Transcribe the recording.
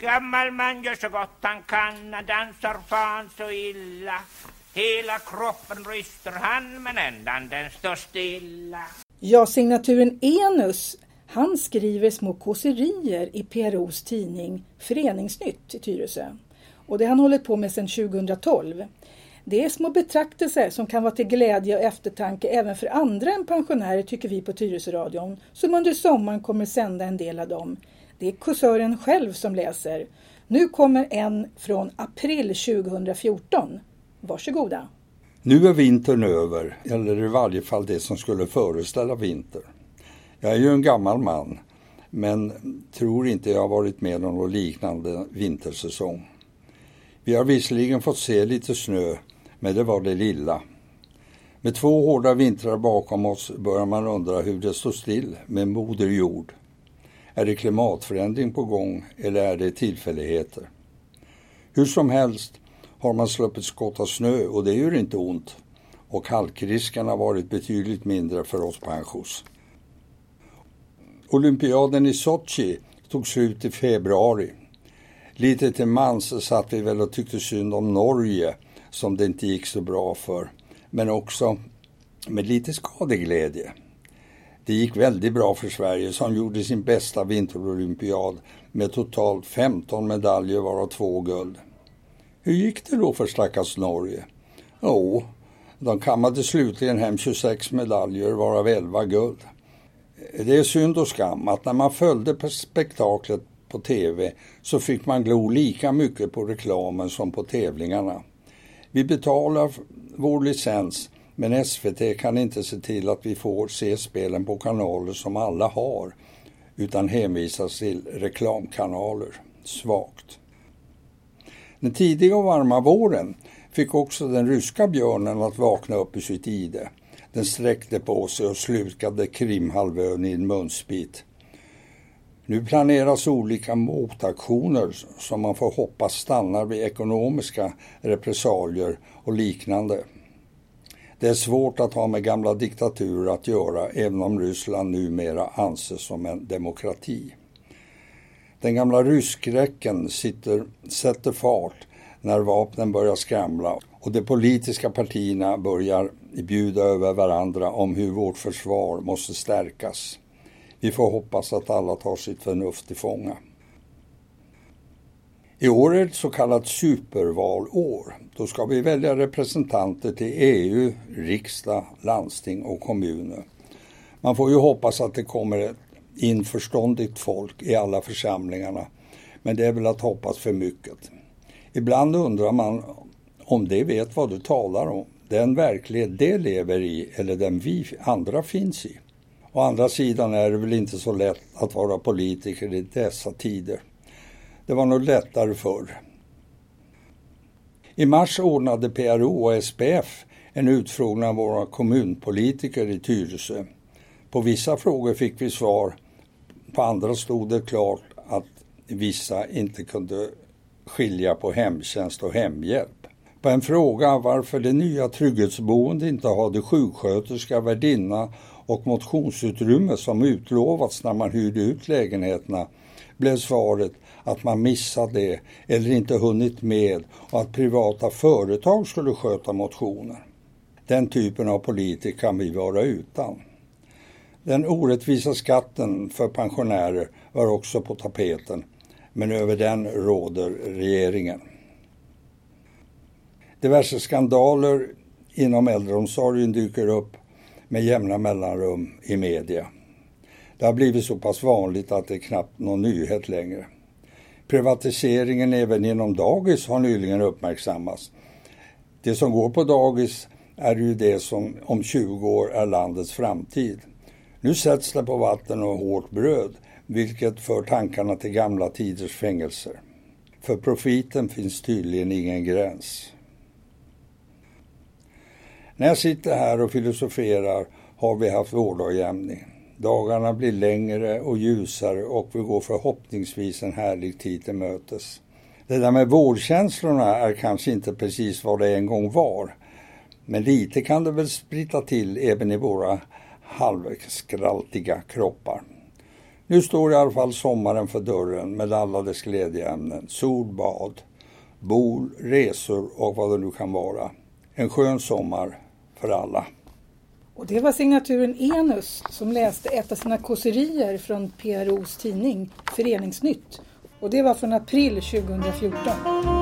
Gammal man gör så gott han kan, dansar fan så illa. Hela kroppen ryster han, men ändan den står stilla. Ja, signaturen Enus, han skriver små kåserier i PROs tidning Föreningsnytt i Tyresö. Och det har han hållit på med sedan 2012. Det är små betraktelser som kan vara till glädje och eftertanke även för andra än pensionärer, tycker vi på Tyresöradion, som under sommaren kommer sända en del av dem. Det är kåsören själv som läser. Nu kommer en från april 2014. Varsågoda. Nu är vintern över, eller i varje fall det som skulle föreställa vinter. Jag är ju en gammal man, men tror inte jag har varit med om någon liknande vintersäsong. Vi har visserligen fått se lite snö, men det var det lilla. Med 2 hårda vintrar bakom oss börjar man undra hur det står still med moder jord. Är det klimatförändring på gång eller är det tillfälligheter? Hur som helst har man sluppit skotta snö och det gör inte ont. Och halkrisken har varit betydligt mindre för oss pensionärer. Olympiaden i Sochi tog slut i februari. Lite till mans satt vi väl och tyckte synd om Norge som det inte gick så bra för. Men också med lite skadeglädje. Det gick väldigt bra för Sverige som gjorde sin bästa vinterolympiad med totalt 15 medaljer varav 2 guld. Hur gick det då för stackars Norge? Jo, de kammade slutligen hem 26 medaljer varav 11 guld. Det är synd och skam att när man följde spektaklet på tv så fick man glo lika mycket på reklamen som på tävlingarna. Vi betalar vår licens, men SVT kan inte se till att vi får se spelen på kanaler som alla har, utan hänvisas till reklamkanaler. Svagt. Den tidiga och varma våren fick också den ryska björnen att vakna upp i sitt ide. Den sträckte på sig och slukade Krimhalvön i en munsbit. Nu planeras olika motaktioner som man får hoppas stannar vid ekonomiska repressalier och liknande. Det är svårt att ha med gamla diktaturer att göra även om Ryssland numera anses som en demokrati. Den gamla ryskräcken sätter fart när vapnen börjar skramla och de politiska partierna börjar bjuda över varandra om hur vårt försvar måste stärkas. Vi får hoppas att alla tar sitt förnuft till fånga. I år är ett så kallat supervalår. Då ska vi välja representanter till EU, riksdag, landsting och kommuner. Man får ju hoppas att det kommer ett införståndigt folk i alla församlingarna. Men det är väl att hoppas för mycket. Ibland undrar man om det vet vad du talar om. Den verklighet det lever i eller den vi andra finns i. Å andra sidan är det väl inte så lätt att vara politiker i dessa tider. Det var nog lättare förr. I mars ordnade PRO och SPF en utfrågning av våra kommunpolitiker i Tyresö. På vissa frågor fick vi svar, på andra stod det klart att vissa inte kunde skilja på hemtjänst och hemhjälp. På en fråga varför det nya trygghetsboendet inte hade sjuksköterska, värdinna och motionsutrymme som utlovats när man hyrde ut lägenheterna blev svaret att man missade det eller inte hunnit med och att privata företag skulle sköta motioner. Den typen av politik kan vi vara utan. Den orättvisa skatten för pensionärer var också på tapeten, men över den råder regeringen. Diverse skandaler inom äldreomsorgen dyker upp med jämna mellanrum i media. Det har blivit så pass vanligt att det är knappt någon nyhet längre. Privatiseringen även inom dagis har nyligen uppmärksammats. Det som går på dagis är ju det som om 20 år är landets framtid. Nu sätts det på vatten och hårt bröd, vilket för tankarna till gamla tiders fängelser. För profiten finns tydligen ingen gräns. När jag sitter här och filosoferar har vi haft vårdagjämning. Dagarna blir längre och ljusare och vi går förhoppningsvis en härlig tid till mötes. Det där med vårdkänslorna är kanske inte precis vad det en gång var. Men lite kan det väl sprita till även i våra halvskraltiga kroppar. Nu står i alla fall sommaren för dörren med alla dess glädjeämnen. Solbad, bol, resor och vad det nu kan vara. En skön sommar för alla. Och det var signaturen Enus som läste ett av sina kåserier från PROs tidning Föreningsnytt. Och det var från april 2014.